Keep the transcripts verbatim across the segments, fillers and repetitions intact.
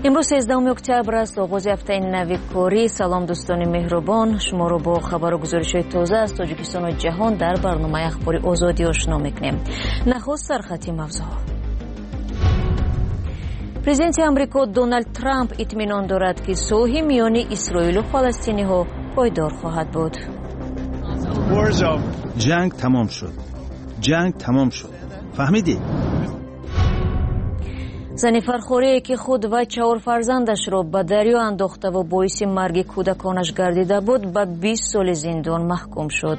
امروز سیزدهم اکتبر است، آغاز هفته نو کاری. سلام دوستان مهربان، شما رو با خبر و گزارش‌های تازه از تاجیکستان و جهان در برنامه اخباری آزادی آشنا می‌کنیم. نخست سرخط موضوعات. پرزیدنت آمریکا دونالد ترامپ اطمینان دارد که صلح میان اسرائیل و فلسطینی‌ها پایدار خواهد بود. جنگ تمام شد. جنگ تمام شد. فهمیدی؟ زن فرخوری که خود و چهار فرزندش را به دریا انداخته و باعث مرگ کودکانش گردیده بود به بیست سال زندان محکوم شد.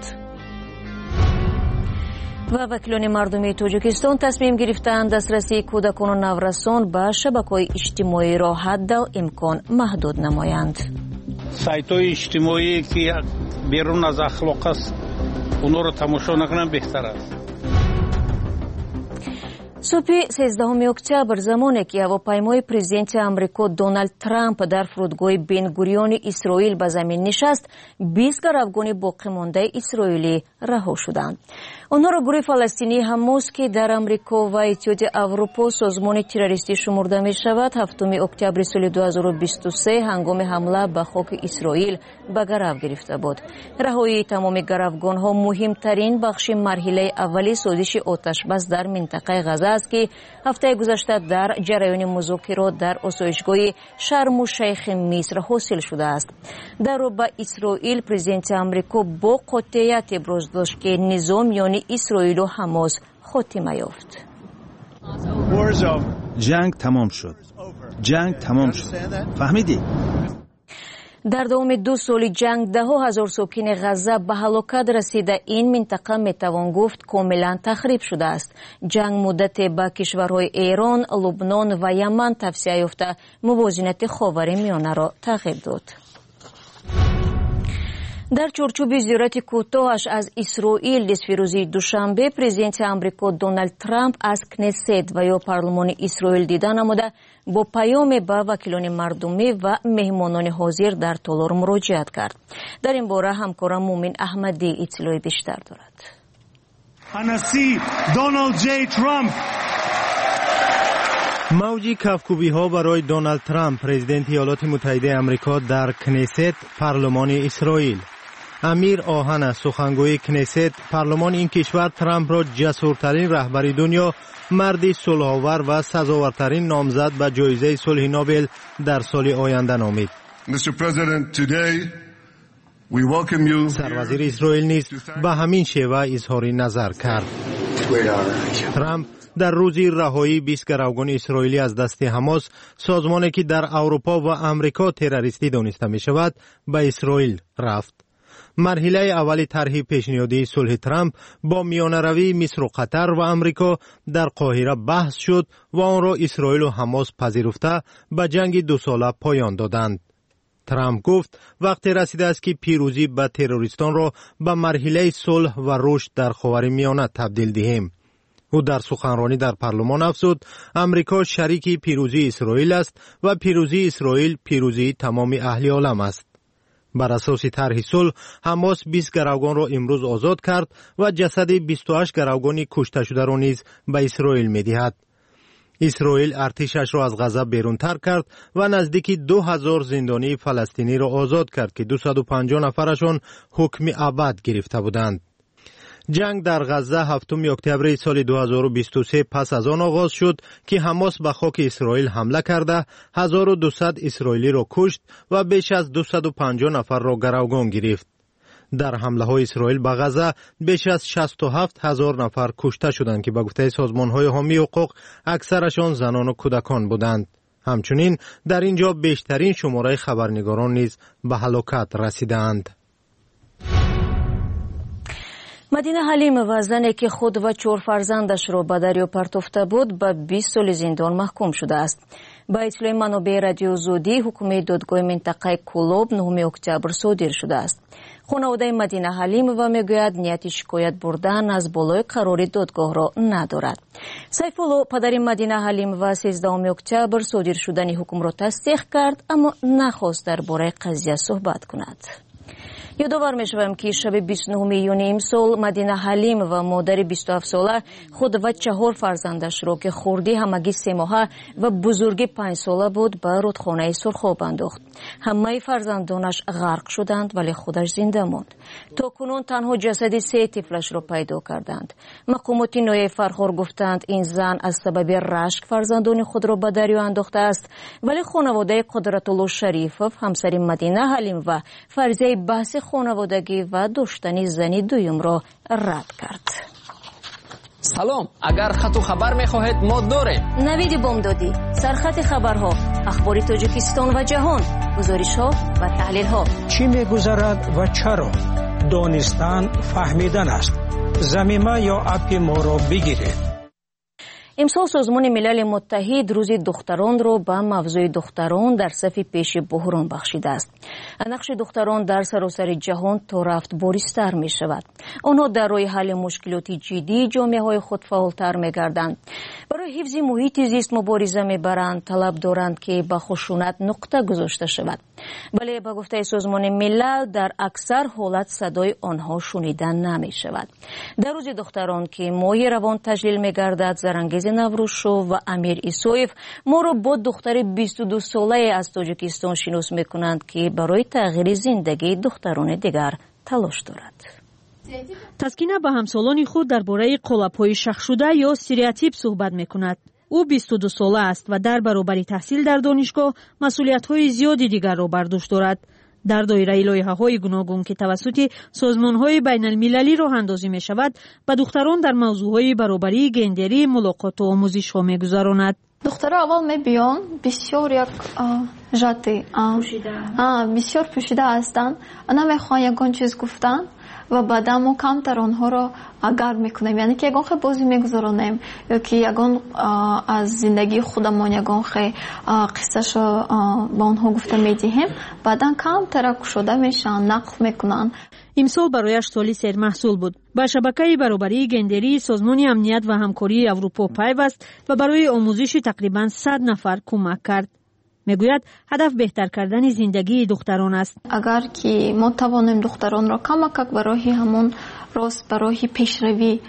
و وکیلان مردمی تاجیکستان تصمیم گرفتند دسترسی کودکان و نورسان به شبکه‌های اجتماعی را حد امکان محدود نمایند. سایت‌های اجتماعی که بیرون از اخلاق است اونها رو تماشا نکنن بهتر است. صبح سیزدهم اکتبر زمانی که هواپیمای پرزیدنت آمریکا دونالد ترامپ در فرودگاه بن گوریون اسرائیل به زمین نشست، بیست گروگان باقی مانده اسرائیلی رها شدند. آنها را گروه فلسطینی حماس که در آمریکا و اتحادیه اروپا سازمان تروریستی شمرده می شود، هفتم اکتبر سال دو هزار و بیست و سه هنگام حمله به خاک اسرائیل به گرو گرفته بود. رهایی تمام گروگان ها مهمترین بخش مرحله اولی سازش آتش‌بس در منطقه غزه است که هفته گذشته در جریان مذاکرات در آسایشگاه شرم الشیخ مصر حاصل شده است. در رو به اسرائیل پرزیدنت آمریکا با قاطعیت ابراز داشت که نظام یعنی اسرائیل و حماس خاتمه یافت. جنگ تمام شد. جنگ تمام شد. فهمیدی؟ در دوام دو سال جنگ ده ها هزار ساکن غزه به هلاکت رسیده. این منطقه میتوان گفت کاملا تخریب شده است. جنگ مدت به کشورهای ایران، لبنان و یمن توسعه یافته موازنه خاورمیانه را تغییر داد. در چارچوب زیارت کوتاهش از اسرائیل دستفروزی دوشنبه، پرزیدنت آمریکا دونالد ترامپ از کنست و یا پارلمان اسرائیل دیدن نموده با پیام به وکیلان مردمی و مهمانان حاضر در تالار مراجعت کرد. در این باره همکارم مومن احمدی اطلاع بیشتر دارد. انسی دونالد جی ترامپ. موج کفکوبی ها برای دونالد ترامپ پرزیدنت ایالات متحده آمریکا در کنست پارلمان اسرائیل. امیر آهن سخنگوی کنست پارلمان این کشور ترامپ را جسورترین رهبر دنیا، مرد صلح‌آور و سزاوارترین نامزد به جایزه صلح نوبل در سال آینده نامید. سروزیر اسرائیل نیز به همین شیوه اظهار نظر کرد. ترامپ در روز رهایی بیست گروگان اسرائیلی از دست حماس، سازمانی که در اروپا و امریکا تروریستی دانسته می شود، به اسرائیل رفت. مرحله اول طرح پیشنهادی صلح ترامپ با میانه‌روی مصر و قطر و امریکا در قاهره بحث شد و آن را اسرائیل و حماس پذیرفته به جنگ دو ساله پایان دادند. ترامپ گفت وقتی رسیده است که پیروزی به تروریستان را به مرحله صلح و رشد در خاورمیانه تبدیل دهیم. او در سخنرانی در پارلمان افزود امریکا شریک پیروزی اسرائیل است و پیروزی اسرائیل پیروزی تمام اهل عالم است. بر اساس طرح صلح، حماس بیست گروگان را امروز آزاد کرد و جسد بیست و هشت گروگان کشته شده را نیز به اسرائیل می‌دهد. اسرائیل ارتشش را از غزه بیرون تر کرد و نزدیک دو هزار زندانی فلسطینی را آزاد کرد که دویست و پنجاه نفرشان حکم ابد گرفته بودند. جنگ در غزه هفتم اکتبر سال دو هزار و بیست و سه پس از آن آغاز شد که حماس به خاک اسرائیل حمله کرده هزار و دویست اسرائیلی را کشت و بیش از دویست و پنجاه نفر را گروگان گرفت. در حمله های اسرائیل به غزه بیش از شصت و هفت هزار نفر کشته شدند که به گفته سازمان های حامی حقوق اکثرشان زنان و کودکان بودند. همچنین در اینجا بیشترین شماره خبرنگاران نیز به هلاکت رسیدند. مدینه حلیم و زنی که خود و چهار فرزندش را به دریا پرتافته بود به بیست سال زندان محکوم شده است. با اطلاع منابع رادیو زودی، حکم دادگاه منطقه کولوب نهم اکتبر صادر شده است. خانواده مدینه حلیم و میگوید نیت شکایت بردن از بالای قرار دادگاه را ندارد. سیفالله پدر مدینه حلیم و سیزدهم اکتبر صادر شدن حکم را تصدیق کرد، اما نخواست درباره قضیه صحبت کند. یادآور می‌شوم که شب بیست و نهم ایون امسال مدینه حلیم و مادر بیست و هفت ساله خود و چهار فرزندش را که خردی همگی سه ماهه و بزرگی پنج ساله بود به رودخانه سرخاب انداخت. همه فرزندانش غرق شدند ولی خودش زنده ماند. تاکنون تنها جسد سه طفلش را پیدا کردند. مقامات ناحیه فرخار گفتند این زن از سبب رشک فرزندان خود را به دریا انداخته است، ولی خانواده قدرت‌الله شریفов همسر مدینه حلیم و فرضیه بحث خانوادگی و داشتن زنی دویم را رد کرد. سلام، اگر خط و خبر می‌خواهید ما داریم. نوید بامدادی، سرخط خبرها، اخبار تاجیکستان و جهان، گزارش‌ها و تحلیل‌ها. چی می‌گذرد و چرا؟ دانستن فهمیدن است. زمینه یا اپی ما را بگیرید. امسال سازمان ملل متحد روز دختران را به موضوع دختران در صف پیش بحران بخشیده است. نقش دختران در سراسر جهان تا رفت باریزتر می شود. آنها در راه حل مشکلات جدی جامعه های خود فعالتر می گردند. برای حفظ محیط زیست مبارزه می برند، طلب دارند که به خشونت نقطه گذاشته شود. ولی به گفته سازمان ملل در اکثر حالت صدای آنها شنیده نمی شود. در روز دختران که ماه روان تجلیل می گردد، زرانگیز نوروزشو و امیر ایسویف ما را با دختر بیست و دو ساله از تاجیکستان شناس می کنند که برای تغییر زندگی دختران دیگر تلاش دارد. تسکینه با همسالان خود درباره قالب‌های شخص شده یا استریوتیپ صحبت می کند. او بیست و دو ساله است و در برابر تحصیل در دانشگاه مسئولیت‌های زیادی دیگر را بر دوش دارد. در دایره لایحه‌های گوناگون که توسط سازمان‌های بین‌المللی راه اندازی می‌شود، به دختران در موضوع‌های برابری گندری ملاقات و آموزش‌ها می‌گذراند. دخترها اول می‌بیان بسیار یک ژاتی بسیار پوشیده هستند. نمی‌خوان یگان چیز گفتن و بعدا ما کمتر آنها را گرم میکنیم، یعنی که یگان خیلی بازی میگذارانیم یا که یگان از زندگی خودمان یگان خیلی قصهش با آنها گفته میدهیم، بعدا کمتر کشوده میشن، نقل میکنن. امسال برایش سالی سرمحصول بود. با شبکه برابری گندری سازمان امنیت و همکاری اروپا پیوست و برای آموزش تقریبا صد نفر کمک کرد. میگوید هدف بهتر کردن زندگی دختران است. اگر که ما توانیم دختران را کمک برای همون راست برای پیشروی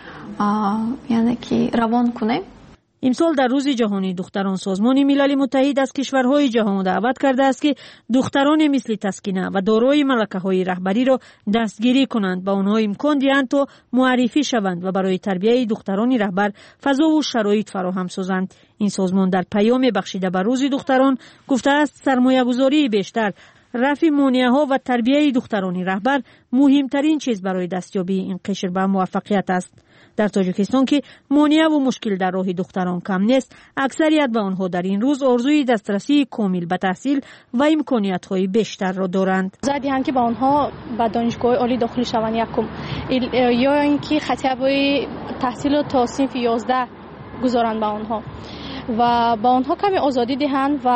یعنی که روان کنیم. امسال در روز جهانی دختران سازمان ملل متحد از کشورهای جهان دعوت کرده است که دختران مثل تسکینه و دارای ملکه‌های رهبری را دستگیری کنند، به آنها امکان دهند تا معرفی شوند و برای تربیت دختران رهبر فضا و شرایط فراهم سازند. این سازمان در پیام بخشیده به روز دختران گفته است سرمایه‌گذاری بیشتر، رفع مانع‌ها و تربیت دختران رهبر مهمترین چیز برای دستیابی این قشر به موفقیت است. در تاجیکستان که مانع و مشکل در راه دختران کم نیست، اکثریت به آنها در این روز آرزوی دسترسی کامل به تحصیل و امکانیت‌های بیشتر را دارند. زدیان که با آنها به دانشگاه عالی داخل شوند یکم یا اینکه خطیبای تحصیل تا صنف یازده گذارند به آنها و با آنها کمی آزادی دهند و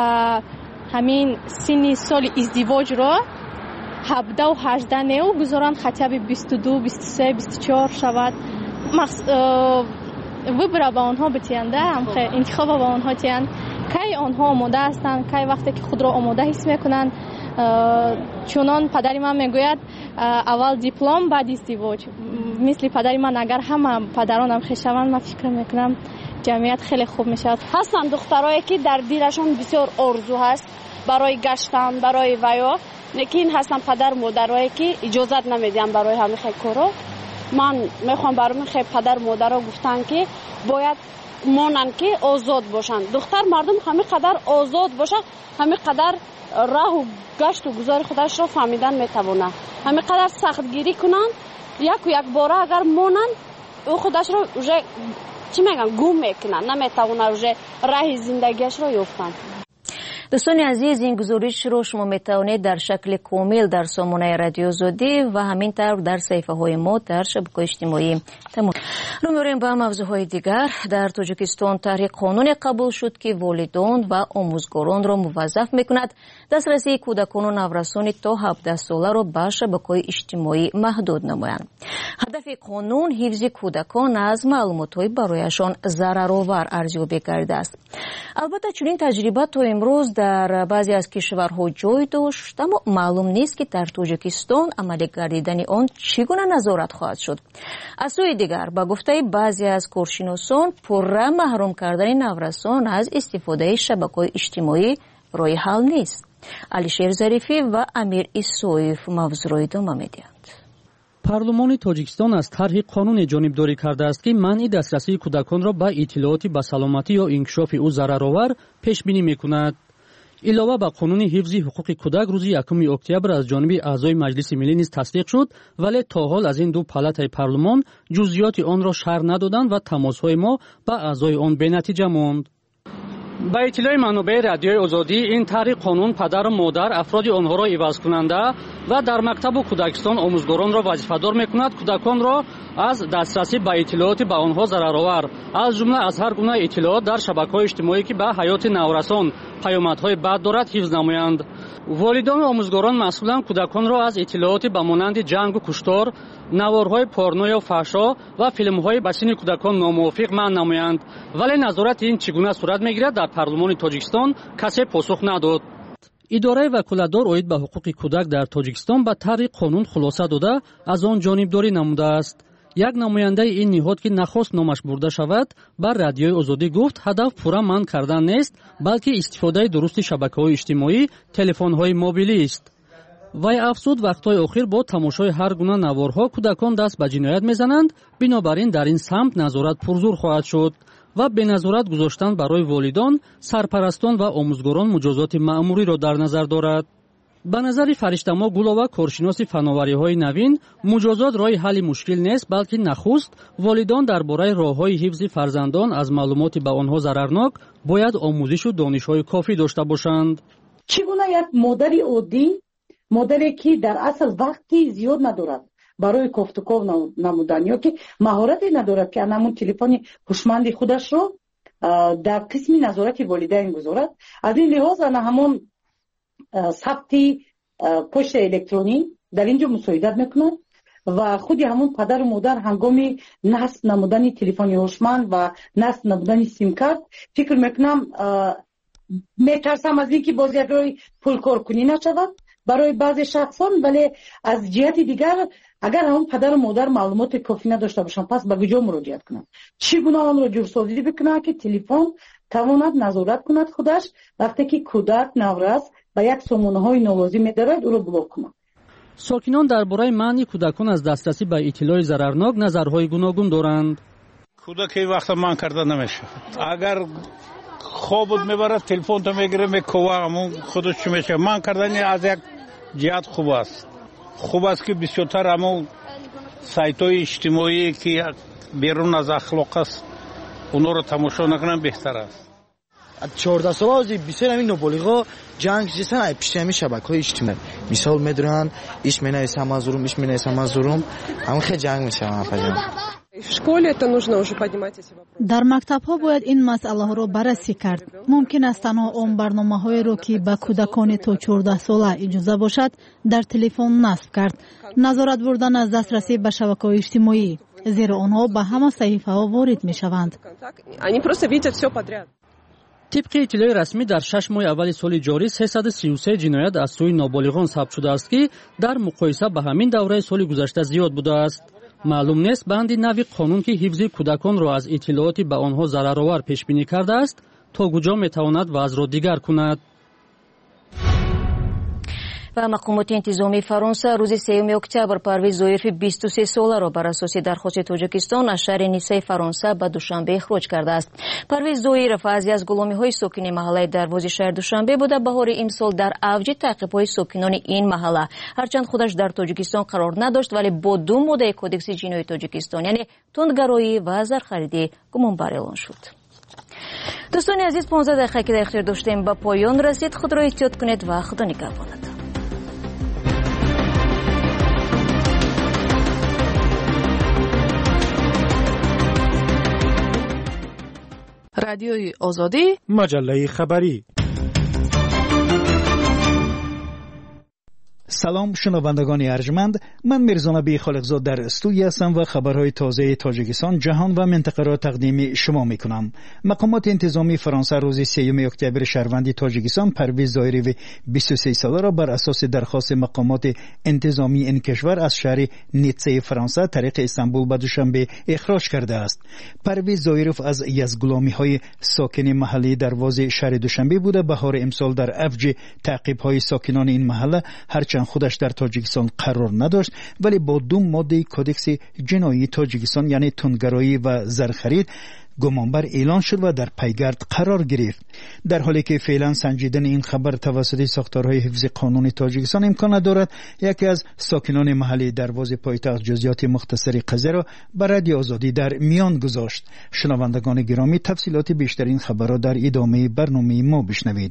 همین سن سال ازدواج را هفده و هجده نیو گذارند، خطیب بیست و دو، بیست و سه، بیست و چهار شود. وبره با آنها بتینده هم انتخاب با آنها تیند کی آنها آماده هستند، کی وقتی که خود را آماده حس میکنند. چونان پدری من میگوید اول دیپلم بعد ازدواج. مثل پدری من اگر همه پدرانم خشوند، من فکر میکنم جمعیت خیلی خوب میشد. هستند دخترایی که در دیرشان بسیار آرزو هست برای گشتن، برای ویا، لیکن هستند پدر مادرایی که اجازت نمیدن برای همین کارا. من میخوام برای خیلی پدر مادرها گفتن که باید مانند که آزاد باشن. دختر مردم همین قدر آزاد باشه، همین قدر راه و گشت و گذار خودش را فهمیدن میتونه. همین قدر سخت گیری کنن، یک و یک باره اگر مانند او خودش را اوجه چی میگن گم میکنن، نمیتونه اوجه راه زندگیش را یافتن. دوستان عزیز، این گزارش رو شما میتوانید در شکل کامل در سامانه رادیو زودی و همینطور در صفحه های ما در شبکه‌های اجتماعی تماشا. رو می‌ریم به موضوعهای دیگر. در تاجیکستان طرح قانون قبول شد که والدان و آموزگاران را موظف میکند دسترسی کودکان و نورسان تا هفده ساله را به شبکه‌های اجتماعی محدود نمایند. هدف قانون حفظ کودکان از معلومات‌های برایشان ضررآور ارزیابی کرده است. البته چنین تجربه تا امروز در بعضی از کشورها جای داشت، اما معلوم نیست که در تاجیکستان عملی گردیدن آن چگونه نظارت خواهد شد. از سوی دیگر با گفته بعضی از کارشناسان پرره محروم کردن نورسان از استفاده شبکه‌های اجتماعی راه حل نیست. علیشیر ظریفی و امیر ایسویف موضوع را ادامه می‌دهند. پارلمانی تاجیکستان از طرح قانون جانبداری کرده است که منع دسترسی کودکان را به اطلاعات به سلامتی یا انکشاف او ضررآور پیش بینی می‌کند. علاوه بر قانون حفظ حقوق کودک روز یکم اکتبر از جانب اعضای مجلس ملی نیز تصدیق شد، ولی تا حال از این دو پالاتای پارلمان جزئیات آن را شرح ندادند و تماس‌های ما با اعضای آن بی‌نتیجه ماند. با اطلاع منابع رادیوی آزادی این طرح قانون پدر و مادر افراد آنها را عوض کننده و در مکتب و کودکستان آموزگاران را وظیفه‌دار می‌کند کودکان را از دسترسی به اطلاعات به آنها ضررآور از جمله از هر گونه اطلاعات در شبکه‌های اجتماعی که به حیات نورسان پیامدهای بد دارد حفظ نمایند. والدان و آموزگاران مسئولان کودکان را از اطلاعات به مانند جنگ و کشتار، نوارهای پورنو یا فحشا و فیلم‌های به سن کودکان ناموافق منع نمایند، ولی نظارت این چگونه صورت می‌گیرد در پارلمان تاجیکستان کسی پاسخ نداد. اداره وکالتدار اوید به حقوق کودک در تاجیکستان به طرح قانون خلاصه داده از آن جانبداری نموده است. یک نماینده این نهاد که نخواست نامش برده شود بر رادیوی آزادی گفت هدف پورا منع کردن نیست، بلکه استفاده درست شبکه‌های اجتماعی، تلفن‌های موبیلی است. وی افزود وقت‌های اخیر با تماشای هر گونه نوارها کودکان دست به جنایت می‌زنند، بنابراین در این سمت نظارت پرزور خواهد شد و به نظارت گذاشتن برای والدان، سرپرستان و آموزگاران مجازات مأموری را در نظر دارد. به نظر فرشته‌ما گلووا کارشناس فناوری‌های نوین مجازات راه حل مشکل نیست، بلکه نخست والدان درباره راه‌های حفظ فرزندان از معلومات به آنها ضررناک باید آموزش و دانش‌های کافی داشته باشند. چگونه یک مادری عادی، مادری که در اصل وقتی زیاد ندارد برای گفتگو نمودن یا که مهارتی ندارد که همون تلفن هوشمند خودش رو در قسم نظارت والدین گذارد، از این لحاظ همون ثبت پشت الکترونی در اینجا مساعدت میکنند و خودی همون پدر و مادر هنگامی نصب نمودن تلفن هوشمند و نصب نمودن سیم کارت فکر میکنم میترسم از اینکه باز یک روی پول کار کنی نشود برای بعضی شخصان، ولی از جهت دیگر اگر همون پدر و مادر معلومات کافی نداشته باشن پس به کجا مراجعت کنند؟ چگونه آن را جورسازی بکنند که تلفن تواند نظارت کند خودش وقتی که کودک نورس و یک سامانه‌های نالازم دارد او را بلاک کنند. ساکنان درباره منع کودکان از دسترسی به اطلاع ضررناک نظرهای گوناگون دارند. کودک این وقت من کرده نمیشه. اگر خواب میبره تلفن تو میگیره میکوه همون خودش چی میشه. من کردن از یک جهت خوب است. خوب است که بسیارتر همون سایت‌های اجتماعی که بیرون از اخلاق است اونا رو تماشا نکنن بهتر است. چهارده ساله از بسیار همین نوبالغا جنگ جسن پیش همین شبکه‌های اجتماعی مثال میدونن ایش مینایسه مازورم ایش مینایسه مازورم همون خیلی جنگ میشه آفرین. در مکتب‌ها باید این مسئله را بررسی کرد. ممکن است تنها آن برنامه‌هایی را که به کودکان تا چهارده ساله اجازه باشد در تلفن نصب کرد. نظارت بردن از دسترسی به شبکه‌های اجتماعی، زیرا آنها به همه صحیفه‌ها وارد می‌شوند. طبق اطلاع رسمی در شش ماه اول سال جاری سیصد و سی و سه جنایت از سوی نابالغان ثبت شده است که در مقایسه با همین دوره سال گذشته زیاد بوده است. معلوم نیست بند نوی قانون که حفظ کودکان را از اطلاعات به آنها ضررآور پیش بینی کرده است تا کجا میتواند وضع را دیگر کند. و مقامات انتظامی فرانسه روز سوم اکتبر پرویز زویف بیست و سه ساله را بر اساس درخواست تاجیکستان از شهر نیسه فرانسه به دوشنبه اخراج کرده است. پرویز زویف از از غلامی‌های ساکنین محله دروازه شهر دوشنبه بوده. بهار امسال در اوج تعقیب‌های ساکنان این محله هرچند خودش در تاجیکستان قرار نداشت ولی با دو ماده کدکس جنایی تاجیکستان یعنی تندگرایی و زرخریدی گمانبر اعلان شد. دوستان عزیز پانزده دقیقه که در اختیار داشتیم به پایان رسید. خود را احتیاط کنید و خدا نگهدار. رادیوی آزادی مجله خبری سلام شنوندگان ارجمند، من میرزانبی خالقزاد در استودیو هستم و خبرهای تازه تاجیکستان، جهان و منطقه را تقدیم شما میکنم. مقامات انتظامی فرانسه روز سیوم اکتبر شهروند تاجیکستان پرویز ظاهری و بیست و سه ساله را بر اساس درخواست مقامات انتظامی این کشور از شهر نیتسه فرانسه طریق استانبول به دوشنبه اخراج کرده است. پرویز ظاهری از یزغلامی های ساکن محلی دروازه شهر دوشنبه بوده. بهار امسال در اوج تعقیب های ساکنان این محله هرچند خودش در تاجیکستان قرار نداشت، ولی با دو ماده کودکس جنایی تاجیکستان یعنی تندگرایی و زرخرید گمانبر اعلان شد و در پیگرد قرار گرفت. در حالی که فعلا سنجیدن این خبر توسط ساختارهای حفظ قانون تاجیکستان امکان ندارد، یکی از ساکنان محلی دروازه پایتخت جزئیات مختصری قضیه را بر رادیو آزادی در میان گذاشت. شنوندگان گرامی، تفصیلات بیشتر این خبر را در ادامه برنامه ما بشنوید.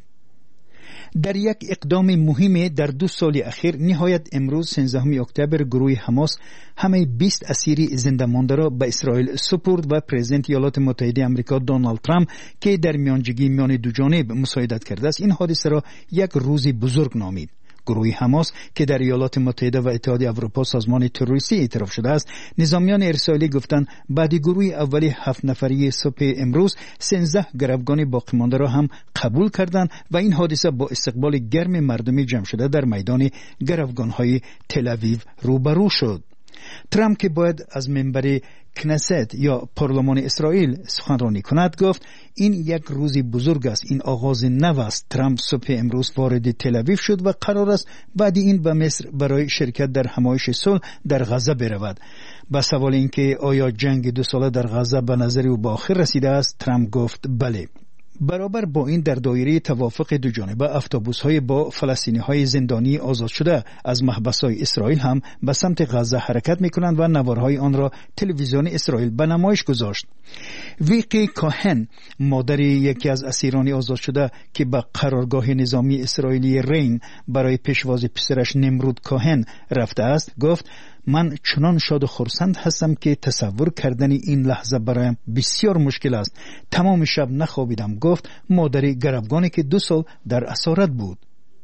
در یک اقدام مهم در دو سال اخیر، نهایت امروز سیزدهم اکتبر گروه حماس همه بیست اسیر زنده مانده را به اسرائیل سپرد و پرزیدنت ایالات متحده آمریکا دونالد ترامپ که در میانجیگی میان دو جانب مساعدت کرده است، این حادثه را یک روز بزرگ نامید. گروه حماس که در ایالات متحده و اتحادیه اروپا سازمان تروریستی اعتراف شده است، نظامیان اسرائیلی گفتند بعد گروه اولی هفت نفری صبح امروز سیزده گروگان باقی مانده را هم قبول کردند و این حادثه با استقبال گرم مردمی جمع شده در میدان گروگان‌های تل اویو روبرو شد. ترامپ که باید از منبر کنست یا پارلمان اسرائیل سخنرانی کند گفت این یک روز بزرگ است، این آغاز نو است. ترامپ صبح امروز وارد تل اویو شد و قرار است بعد این به مصر برای شرکت در همایش صلح در غزه برود. با سوال اینکه آیا جنگ دو ساله در غزه به نظر او به آخر رسیده است، ترامپ گفت بله. برابر با این در دایره توافق دو جانبه اتوبوس‌های با فلسطینی‌های زندانی آزاد شده از محبس‌های اسرائیل هم به سمت غزه حرکت می‌کنند و نوارهای آن را تلویزیون اسرائیل به نمایش گذاشت. ویقی کاهن، مادر یکی از اسیران آزاد شده که به قرارگاه نظامی اسرائیلی رین برای پیشواز پسرش نمرود کاهن رفته است، گفت من چنان شاد و خرسند هستم که تصور کردن این لحظه برایم بسیار مشکل است. تمام شب نخوابیدم، گفت مادر گروگانی که دو سال در اسارت بود.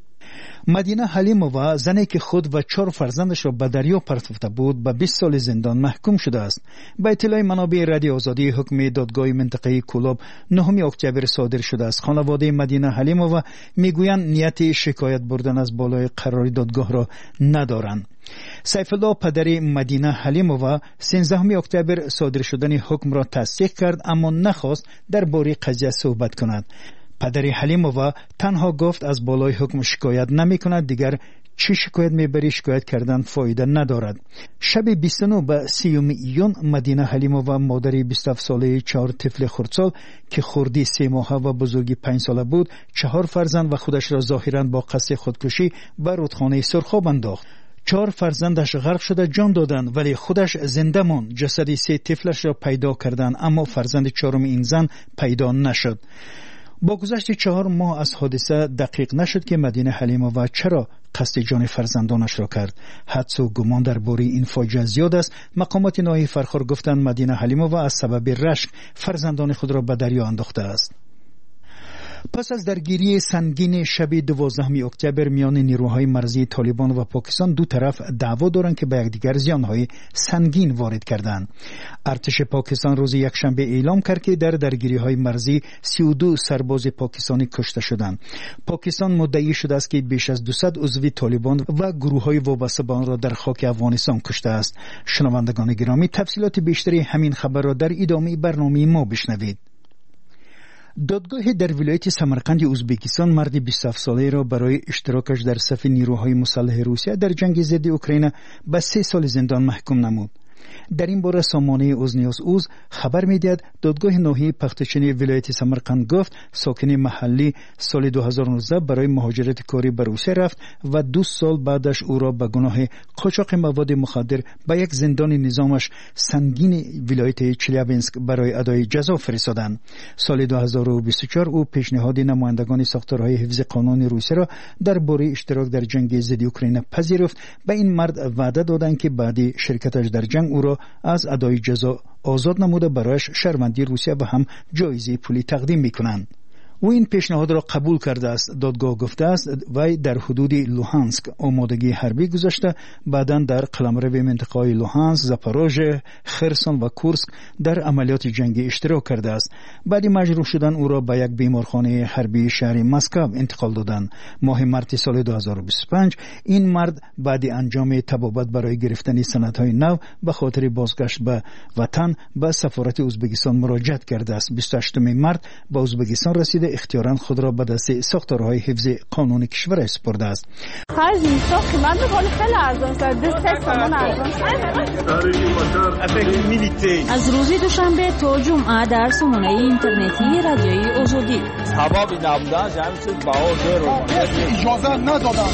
مدینه حلیمووا، زنی که خود و چهار فرزندش را به دریا پرتافته بود، به بیست سال زندان محکوم شده است. به اطلاع منابع رادیو آزادی، حکم دادگاه منطقه کولاب نهم اکتبر صادر شده است. خانواده مدینه حلیمووا میگویند نیت شکایت بردن از بالای قرار دادگاه را ندارند. سیف الله پدر مدینه حلیمووا سیزدهم اکتبر صادر شدن حکم را تصدیق کرد، اما نخواست درباره قضیه صحبت کند. پدر حلیمووا تنها گفت از بالای حکم شکایت نمی کند، دیگر چی شکایت میبری؟ شکایت کردن فایده ندارد. شب بیست و نه به سیوم ایون مدینه حلیمووا، مادر بیست و هفت ساله چهار طفل خردسال که خردی سه ماهه و بزرگی پنج ساله بود، چهار فرزند و خودش را ظاهراً با قصد خودکشی به رودخانه سرخاب انداخت. چهار فرزندش غرق شده جان دادند، ولی خودش زنده ماند. جسد سه طفلش را پیدا کردند، اما فرزند چهارم این زن پیدا نشد. با گذشت چهار ماه از حادثه دقیق نشد که مدینه حلیمووا چرا قصد جان فرزندانش را کرد. حدس و گمان درباره این فاجعه زیاد است. مقامات ناحیه فرخار گفتند مدینه حلیمووا از سبب رشک فرزندان خود را به دریا انداخته است. پس از درگیری سنگین شب دوازدهم اکتبر میان نیروهای مرزی طالبان و پاکستان، دو طرف دعوا دارند که به یکدیگر زیانهای سنگین وارد کردند. ارتش پاکستان روز یکشنبه اعلام کرد که در درگیری‌های مرزی سی و دو سرباز پاکستانی کشته شدند. پاکستان مدعی شده است که بیش از دویست عضو طالبان و گروه‌های وابسته به آن را در خاک افغانستان کشته است. شنوندگان گرامی، تفصیلات بیشتری همین خبر را در ادامه برنامه ما بشنوید. دادگاه در ولایت سمرقند ازبکستان مرد بیست و هفت ساله را برای اشتراکش در صف نیروهای مسلح روسیه در جنگ ضد اوکراین به سه سال زندان محکوم نمود. در این باره سامانه اوزنیوز اوز خبر می‌دهد دادگاه ناحیه پختچین ولایت سمرقند گفت ساکن محلی سال دو هزار و نوزده برای مهاجرت کاری به روسیه رفت و دو سال بعدش او را به گناه قاچاق مواد مخدر به یک زندان نظامش سنگین ولایت چلیابینسک برای ادای جزا فرستادند. سال دو هزار و بیست و چهار او پیشنهاد نمایندگان ساختارهای حفظ قانون روسیه را درباره اشتراک در جنگ ضد اوکراین پذیرفت. به این مرد وعده دادند که بعد شرکتش در جنگ او را از ادای جزا آزاد نموده برایش شرمندی روسیه و هم جایزه پولی تقدیم میکنند. او این پیشنهاد را قبول کرده است. دادگاه گفته است وی در حدود لوهانسک آمادگی حربی گذاشته، بعداً در قلمرو منطقه‌های لوهانسک، زاپاروژه، خرسون و کورسک در عملیات جنگی اشتراک کرده است. بعد مجروح شدن او را به یک بیمارخانه حربی شهر مسکو انتقال دادند. ماه مارس سال دو هزار و بیست و پنج این مرد بعد انجام تبابت برای گرفتن سندهای نو به خاطر بازگشت به وطن به سفارت ازبکستان مراجعت کرده است. بیست و هشتم مارس به ازبکستان رسیده، اختیاراً خود را به دست ساختارهای حفظ قانون کشور سپرده است. از روز دوشنبه تا جمعه در سامانه اینترنتی رادیوی آزادی اجازه ندادن.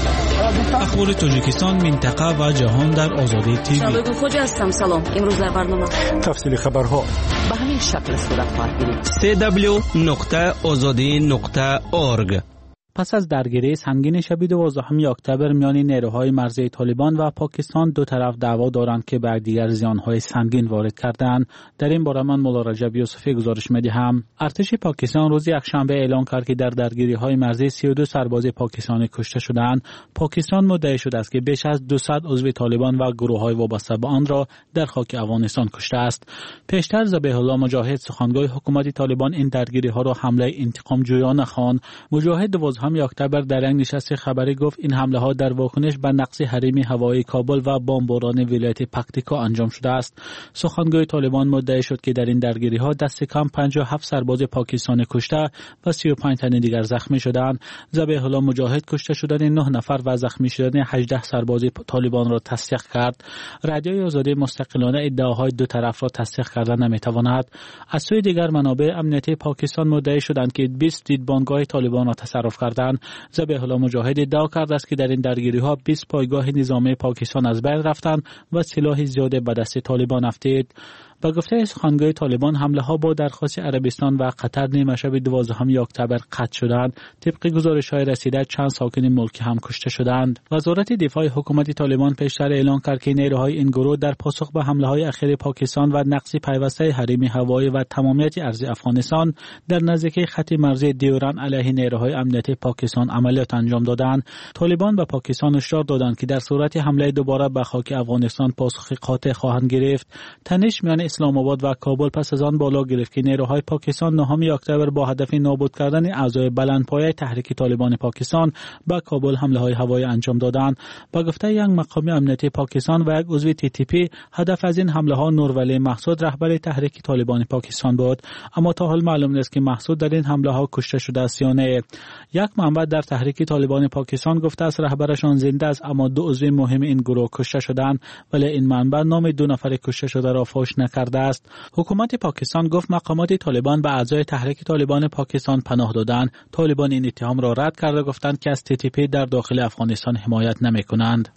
اخبار تاجیکستان، منطقه و جهان در آزادی تیوی. شباب خوجا هستم. سلام. امروز در برنامه تفصیل خبرها به همین شکل صورت خواهد گرفت. سی دبلیو نقطه آزادی نقطه اورگ. پس از درگیری سنگین شب دوازدهم اکتبر میان نیروهای مرزی طالبان و پاکستان، دو طرف دعوا دارند که بر دیگر زیانهای سنگین وارد کردند. در این باره من مولا رجب یوسفی گزارش می‌دهم. ارتش پاکستان روز یکشنبه اعلام کرد که در درگیری‌های مرزی سی و دو سرباز پاکستانی کشته شدند. پاکستان مدعی شده است که بیش از دویست عضو طالبان و گروه‌های وابسته به آن را در خاک افغانستان کشته است. پیشتر ذبیح الله مجاهد، سخنگوی حکومت طالبان، این درگیری‌ها را حمله انتقام جویانه خواند. مجاهد دوازدهم اکتبر در یک نشست خبری گفت این حمله ها در واکنش به نقض حریم هوایی کابل و بمباران ولایت پکتیکا انجام شده است. سخنگوی طالبان مدعی شد که در این درگیری ها دست کم پنجاه و هفت سرباز پاکستانی کشته و سی و پنج تن دیگر زخمی شدند. ذبیح الله مجاهد کشته شدن نه نفر و زخمی شدن هجده سرباز طالبان را تصدیق کرد. رادیوی آزادی مستقلانه ادعاهای دو طرف را تصدیق کرده نمیتواند. از سوی دیگر منابع امنیتی پاکستان مدعی شدند که بیست دیدبانگاه طالبان را تصرف کردند. ذبیح الله مجاهد ادعا کرده است که در این درگیری ها بیست پایگاه نظامی پاکستان از بین رفتند و سلاح زیاد به دست طالبان افتید. با گفته سخنگوی طالبان، حمله ها با درخواست عربستان و قطر نیمه شب دوازدهم اکتبر قطع شدند. طبق گزارش های رسیده چند ساکن ملکی هم کشته شدند. وزارت دفاع حکومت طالبان پیشتر اعلام کرد که نیروهای این گروه در پاسخ به حمله های اخیر پاکستان و نقض پیوسته حریم هوایی و تمامیت ارضی افغانستان در نزدیکی خط مرزی دیوران علیه نیروهای امنیتی پاکستان عملیات انجام دادند. طالبان به پاکستان هشدار دادند که در صورت حمله دوباره به خاک افغانستان پاسخ قاطع خواهند گرفت. تنش میان اسلام آباد و کابل پس از آن بالا گرفت که نیروهای پاکستان نهم اکتبر با هدف نابود کردن اعضای بلندپایه تحریک طالبان پاکستان به کابل حمله های هوایی انجام دادند. با گفته یک مقام امنیتی پاکستان و یک عضو تی تی پی، هدف از این حمله ها نورولی محسود، رهبر تحریک طالبان پاکستان بود، اما تا حال معلوم نیست که محسود در این حمله ها کشته شده است یا نه. یک منبع در تحریک طالبان پاکستان گفته است رهبرشان زنده است اما دو عضو مهم این گروه کشته شدند، ولی این منبع نام دو نفر کشته شده را فاش نکرده است. حکومت پاکستان گفت مقامات طالبان به اعضای تحریک طالبان پاکستان پناه دادند. طالبان این اتهام را رد کرده گفتند که از تی تی پی در داخل افغانستان حمایت نمی‌کنند.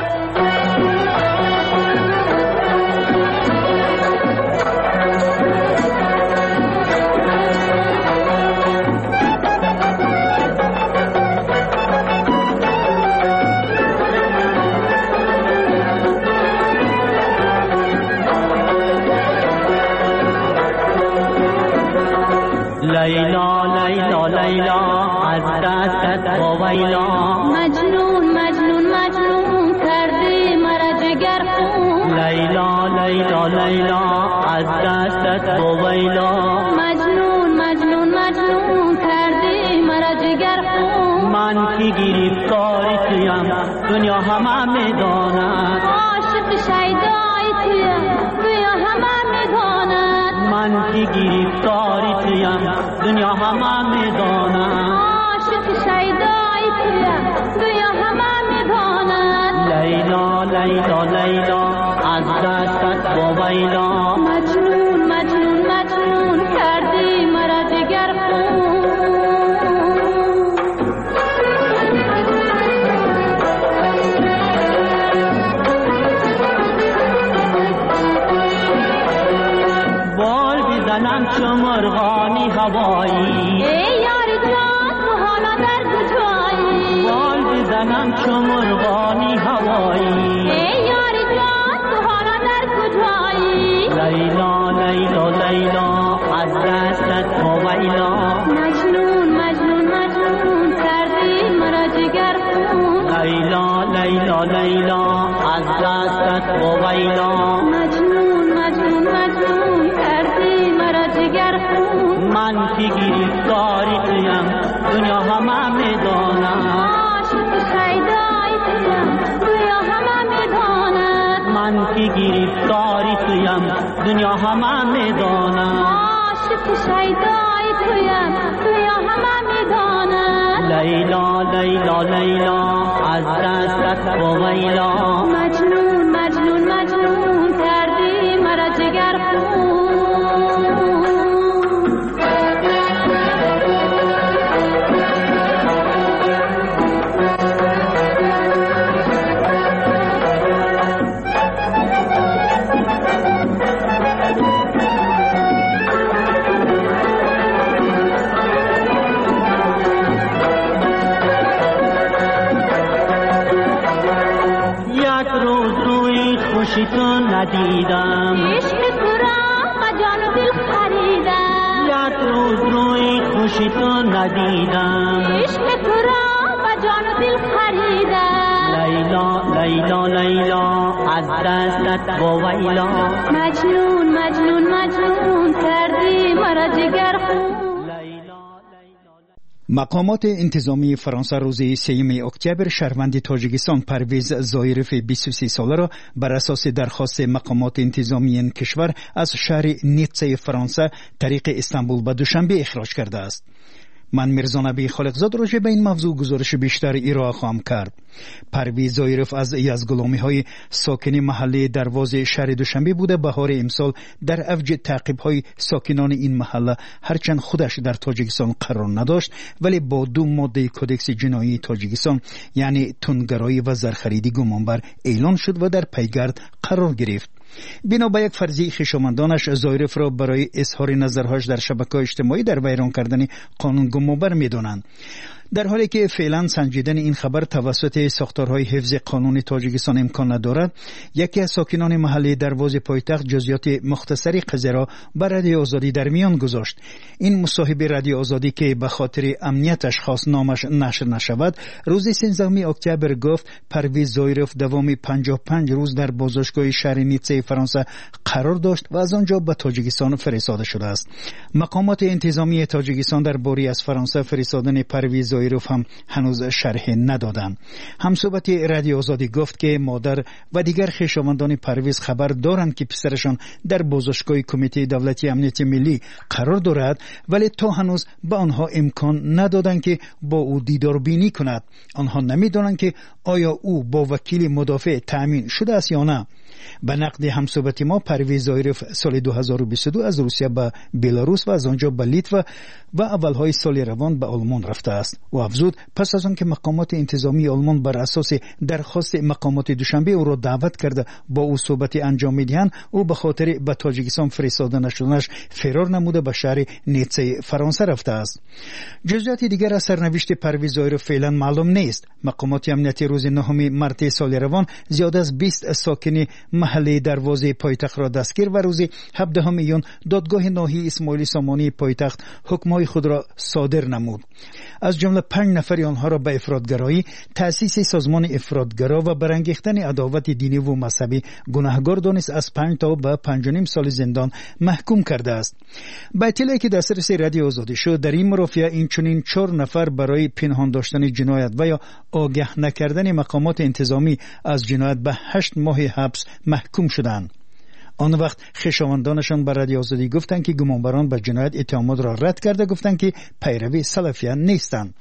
لیلا لیلا لیلا از دستت ویلا، مجنون مجنون مجنون کردی مرا جگر خون. لیلا لیلا لیلا از دستت ویلا، مجنون مجنون مجنون کردی مرا جگر خون. من کی گرفتاری تویم دنیا همه میداند، عاشق شیدایی تویم دنیا همه میداند. من کی گرفتاری تویم دنیا همه میداند، عاشق شیدایی تویم دنیا همه میداند. لیلا لیلا لیلا از دستت با ویلا، مجنون مجنون مجنون کردی مرا جگر خون. بال بزنم چو مرغانی هوایی، ای یاری جان تو حالا در کجایی. بال بزنم چو مرغانی هوایی، ای یاری جان تو حالا در کجایی. لیلا لیلا لیلا از دستت با ویلا، مجنون که گرفتاری تویم دنیا همه میداند عاشق شیدای تویم دنیا همه میداند من که گرفتاری تویم دنیا همه میداند عاشق شیدای تویم دنیا همه میداند لیلا لیلا لیلا از دستت با ویلا مجنون مجنون مجنون کردی مرا جگر خون خوشی تو ندیدم عشق تو را با جان و دل خریدم یک روز روی خوشی تو ندیدم عشق تو را با جان و دل خریدم لیلا لیلا لیلا از دستت با ویلا مجنون مجنون مجنون کردی مرا جگر خون. مقامات انتظامی فرانسه روز سیوم اکتبر شهروند تاجیکستان پرویز زایرف بیست و سه ساله را بر اساس درخواست مقامات انتظامی این کشور از شهر نیتسه فرانسه طریق استانبول به دوشنبه اخراج کرده است. من میرزا نبی خالقزاد راجع به این موضوع گزارش بیشتر ارائه خواهم کرد. پرویز زایرف از یزگلامی های ساکن محله دروازه شهر دوشنبه بوده. بهار امسال در اوج تعقیب های ساکنان این محله هرچند خودش در تاجیکستان قرار نداشت ولی با دو ماده کدکس جنایی تاجیکستان یعنی تندگرایی و زرخریدی گمانبر اعلان شد و در پیگرد قرار گرفت. بنا به یک فرضیه خویشاوندانش زایرف را برای اظهار نظرهاش در شبکه‌های اجتماعی در ویران کردن قانون گمانبر می‌دانند. در حالی که فعلا سنجیدن این خبر توسط ساختارهای حفظ قانون تاجیکستان امکان ندارد، یکی از ساکنان محله دروازه پایتخت جزئیات مختصری قضیه را بر رادیو آزادی در میان گذاشت. این مصاحبه رادیو آزادی که به خاطر امنیتش خواست نامش نشر نشود، روز سیزدهم اکتبر گفت پرویز زایرف دوام پنجاه و پنج روز در بازداشتگاه شهر نیتسه فرانسه قرار داشت و از آنجا به تاجیکستان فرستاده شده است. مقامات انتظامی تاجیکستان درباره از فرانسه فرستادن پرویز زایرف هم هنوز شرح ندادند. همصحبت رادیو آزادی گفت که مادر و دیگر خویشاوندان پرویز خبر دارند که پسرشان در بازداشتگاه کمیته دولتی امنیت ملی قرار دارد ولی تا هنوز به آنها امکان ندادند که با او دیدار بینی کند. آنها نمیدانند که آیا او با وکیل مدافع تأمین شده است یا نه. به نقد همصحبت ما پرویز زایرف سال دو هزار و بیست و دو از روسیه به بلاروس و از آنجا به لیتوا و اولهای سال روان به آلمان رفته است و افزود پس از آنکه مقامات انتظامی آلمان بر اساس درخواست مقامات دوشنبه او را دعوت کرده با او صحبت انجام میدهند، او به خاطر به تاجیکستان فرستاده نشدنش فرار نموده به شهر نیتسه فرانسه رفته است. جزئیات دیگر از سرنوشت پرویز زایرف فعلا معلوم نیست. مقامات امنیتی روز نهم مارس سال روان زیاد از بیست ساکن محله دروازه پایتخت را دستگیر و روز هفدهم میون دادگاه ناحیه اسماعیل سامانی پایتخت حکم‌های خود را صادر نمود. از جمله پنج نفر آنها را به افراطگرایی، تأسیس سازمان افراطگرا و برانگیختن عداوت دینی و مذهبی گناهکار دانست از پنج تا به پنج و نیم سال زندان محکوم کرده است. با اطلاعی که دسترس رادیو آزادی شد در این مرافعه این چنین چهار نفر برای پنهان داشتن جنایت و یا آگاه نکردن مقامات انتظامی از جنایت به هشت ماه حبس محکوم شدند. آن وقت خویشاوندانشان بر رادیو آزادی گفتند که گمانبران به جنایت اتهامات را رد کرده، گفتند که پیروی سلفیان نیستند.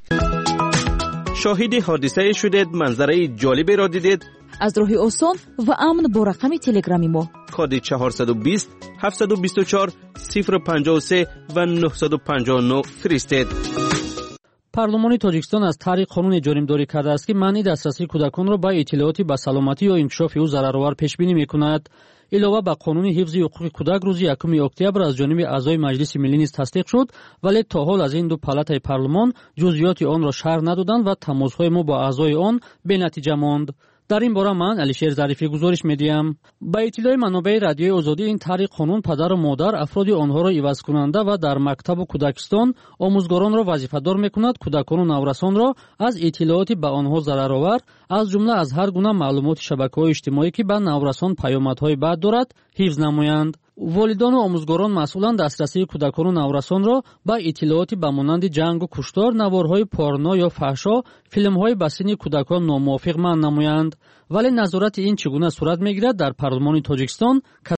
شاهد حادثه شدید، منظره جالبی را دیدید؟ از راه آسان و امن با رقم تلگرامی ما کد چهارصد و بیست هفتصد و بیست و چهار صفر پنجاه و سه و نهصد و پنجاه و نه فرستید. پارلمان تاجیکستان از طریق قانون جانبداری کرده است که منع دسترسی کودکان را به اطلاعات به سلامتی یا انکشاف او ضررآور پیش بینی می‌کند. علاوه بر قانون حفظ حقوق کودک روز یکم اکتبر از جانب اعضای مجلس ملی نیز تصدیق شد، ولی تا حال از این دو پالاتای پارلمان جزئیات آن را شرح ندادند و تماس‌های ما با اعضای آن بی‌نتیجه ماند. در این باره من علیشیر ظریفی گزارش می‌دهم. با اطلاع منابع رادیو آزادی این طریق قانون پدر و مادر افراد آنها را عوض کننده و در مکتب و کودکستان آموزگاران را وظیفه‌دار می‌کند کودکان و نورسان را از اطلاعاتی به آنها ضررآور از جمله از هر گونه معلومات شبکه‌های اجتماعی که به نورسان پیامدهای بد دارد حفظ نمایند. волидону омӯзгорон масъулан дастрасии кӯдакону наврасонро ба иттилооти ба монанди ҷангу куштор, наворҳои порно ё фаҳшо, филмҳои ба синни кӯдакон номувофиқ манъ намоянд. вале назорати ин чӣ гуна сурат мегирад дар парлумони Тоҷикистон